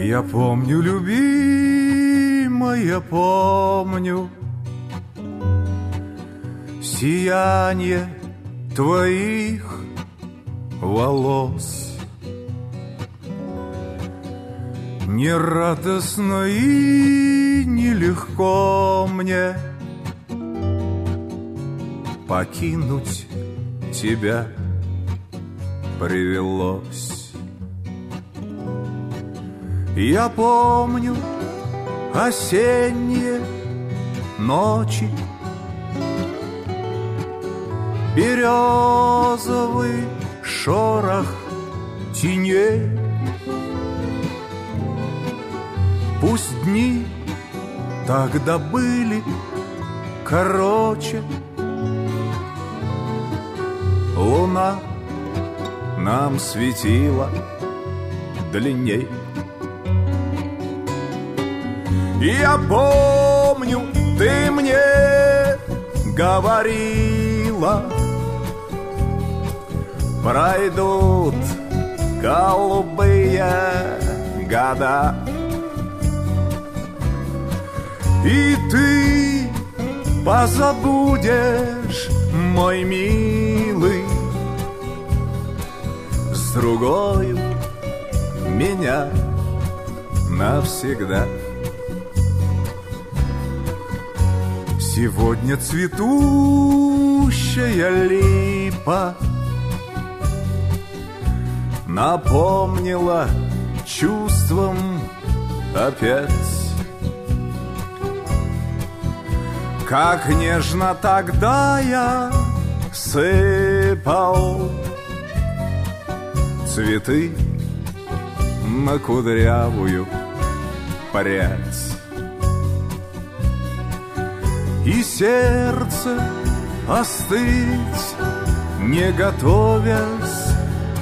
Я помню, любимая, помню сияние твоих волос. Не радостно и нелегко мне покинуть тебя привелось. Я помню осенние ночи, березовый шорох теней. Пусть дни тогда были короче, луна нам светила длинней. Я помню, ты мне говорила, пройдут голубые года, и ты позабудешь, мой милый, с другою меня навсегда. Сегодня цветущая липа напомнила чувством опять, как нежно тогда я сыпал цветы на кудрявую прядь. И сердце остыть не готовясь,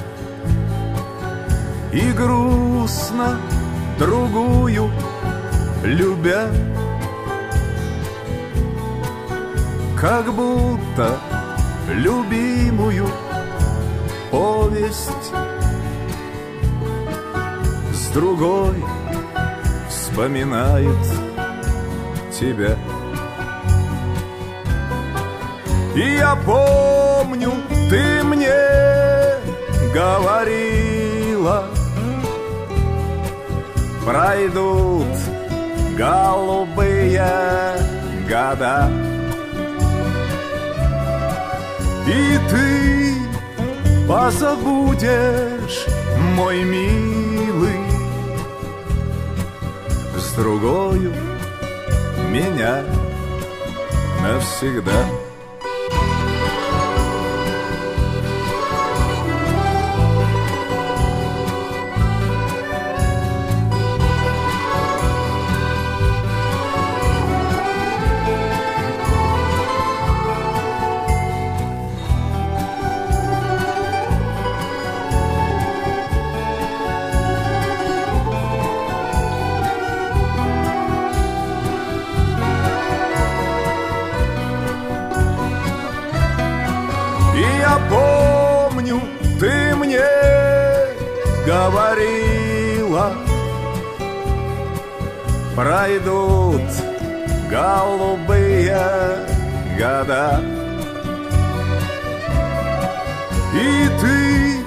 и грустно другую любя, как будто любимую повесть с другой вспоминает тебя. И я помню, ты мне говорила, пройдут голубые года, и ты позабудешь, мой милый, с другою меня навсегда. Я помню, ты мне говорила, пройдут голубые года, и ты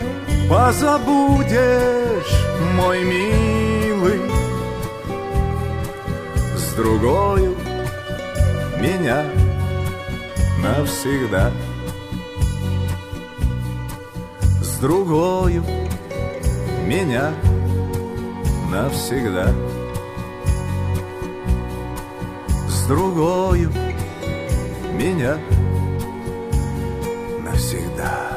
позабудешь, мой милый, с другою меня навсегда. С другою меня навсегда. С другою меня навсегда.